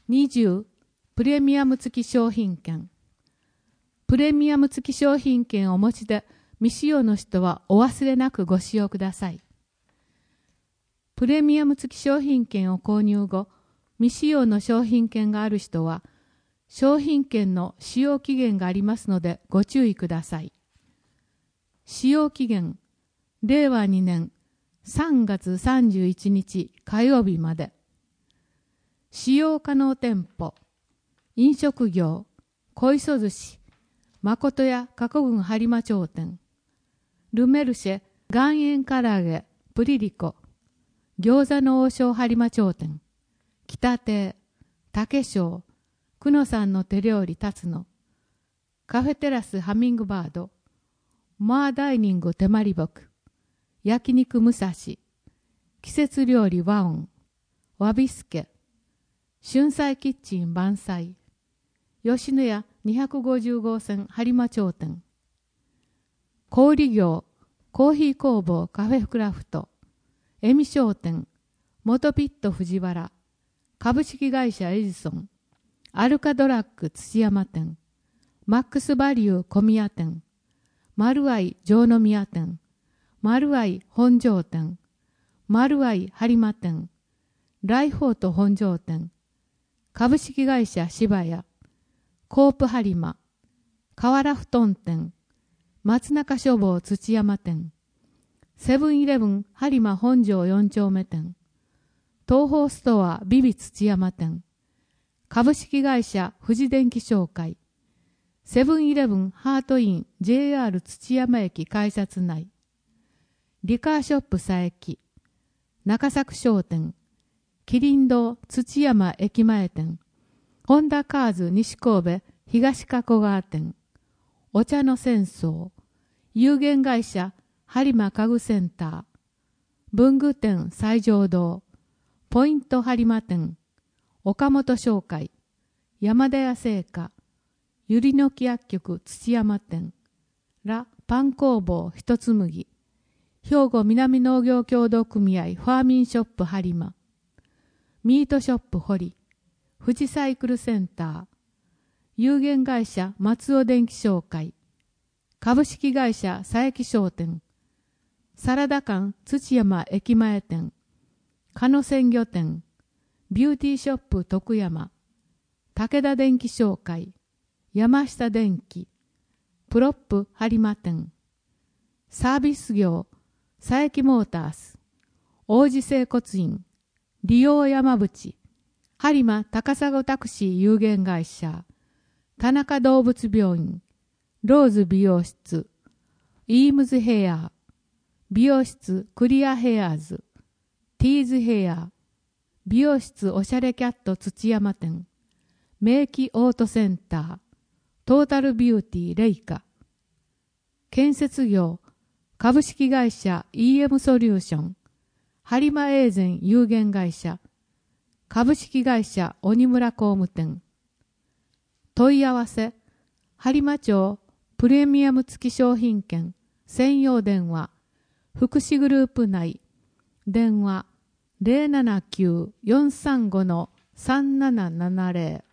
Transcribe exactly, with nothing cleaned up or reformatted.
にじゅうプレミアム付き商品券。プレミアム付き商品券をお持ちで未使用の人はお忘れなくご使用ください。プレミアム付き商品券を購入後、未使用の商品券がある人は、商品券の使用期限がありますのでご注意ください。使用期限、れいわにねんさんがつさんじゅういちにち火曜日まで。使用可能店舗、飲食業、小磯寿司、誠屋加古郡播磨町店、ルメルシェ岩塩唐揚げプリリコ、餃子の王将播磨町店、北亭、竹商、久野さんの手料理立つの、カフェテラスハミングバード、モアダイニング手まりぼく、焼肉武蔵、季節料理和音、わびすけ、春菜キッチン万歳、吉野家にひゃくごじゅうごうせん播磨町店、小売業、コーヒー工房カフェクラフト、恵美商店、元ピット藤原、株式会社エジソン、アルカドラッグ土山店、マックスバリュー小宮店、マルアイ城宮店、マルアイ本庄店、マルアイ播磨店、ライフォート本庄店、株式会社芝屋、コープ播磨、河原布団店、松中書房土山店、セブンイレブン播磨本庄よんちょうめ店、東宝ストアビビ土山店、株式会社富士電機商会、セブンイレブンハートイン ジェイアール 土山駅改札内、リカーショップ佐伯、中作商店、キリン堂土山駅前店、ホンダカーズ西神戸東加古川店、お茶の戦争、有限会社播磨家具センター、文具店西条堂、ポイント播磨店、岡本商会、山田屋製菓、ゆりのき薬局土山店、ラ・パン工房一つ麦、兵庫南農業協同組合ファーミンショップ播磨、ミートショップ堀、富士サイクルセンター、有限会社松尾電機商会、株式会社佐伯商店、サラダ館土山駅前店、加野鮮魚店、ビューティーショップ徳山、武田電機商会、山下電機、プロップ播磨店、サービス業、佐伯モータース、王子整骨院、利用山淵、播磨高砂タクシー有限会社、田中動物病院、ローズ美容室、イームズヘア、美容室クリアヘアーズ、ティーズヘア、美容室おしゃれキャット土山店、メイキオートセンター、トータルビューティーレイカ、建設業、株式会社 イーエム ソリューション、播磨エーゼン有限会社、株式会社鬼村工務店。問い合わせ、播磨町プレミアム付き商品券専用電話、福祉グループ内、電話 ゼロななきゅう よんさんご さんななななゼロ